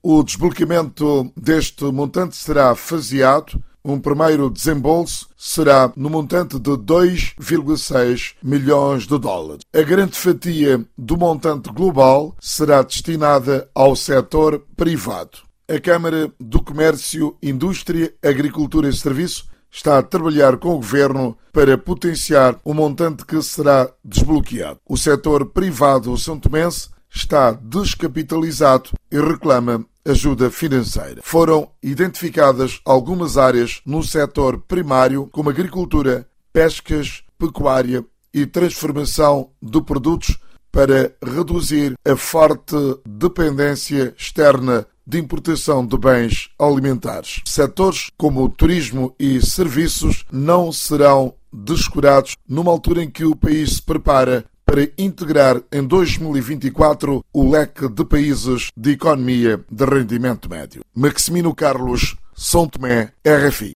O desbloqueamento deste montante será faseado. Um primeiro desembolso será no montante de 2,6 milhões de dólares. A grande fatia do montante global será destinada ao setor privado. A Câmara do Comércio, Indústria, Agricultura e Serviço está a trabalhar com o Governo para potenciar o montante que será desbloqueado. O setor privado santomense está descapitalizado e reclama ajuda financeira. Foram identificadas algumas áreas no setor primário, como agricultura, pescas, pecuária e transformação de produtos, para reduzir a forte dependência externa de importação de bens alimentares. Setores como turismo e serviços não serão descurados numa altura em que o país se prepara para integrar em 2024 o leque de países de economia de rendimento médio. Maximino Carlos, São Tomé, RFI.